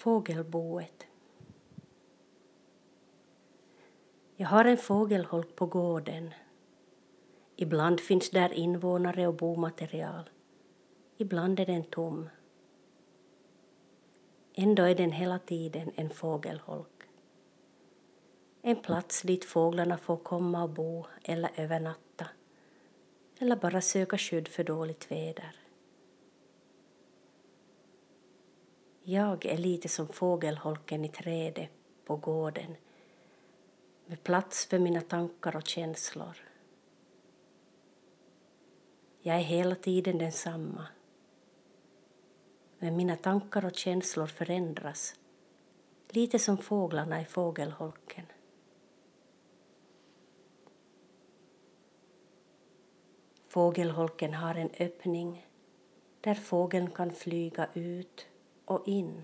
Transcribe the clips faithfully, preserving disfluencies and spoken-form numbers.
Fågelboet. Jag har en fågelholk på gården. Ibland finns där invånare och bomaterial. Ibland är den tom. Ändå är den hela tiden en fågelholk. En plats dit fåglarna får komma och bo eller övernatta. Eller bara söka skydd för dåligt väder. Jag är lite som fågelholken i trädet på gården. Med plats för mina tankar och känslor. Jag är hela tiden densamma. Men mina tankar och känslor förändras. Lite som fåglarna i fågelholken. Fågelholken har en öppning där fågeln kan flyga ut och in.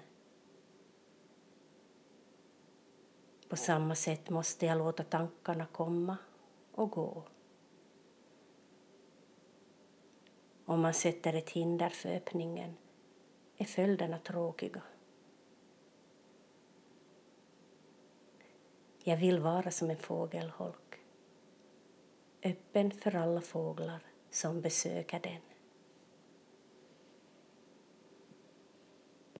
På samma sätt måste jag låta tankarna komma och gå. Om man sätter ett hinder för öppningen är följderna tråkiga. Jag vill vara som en fågelholk. Öppen för alla fåglar som besöker den.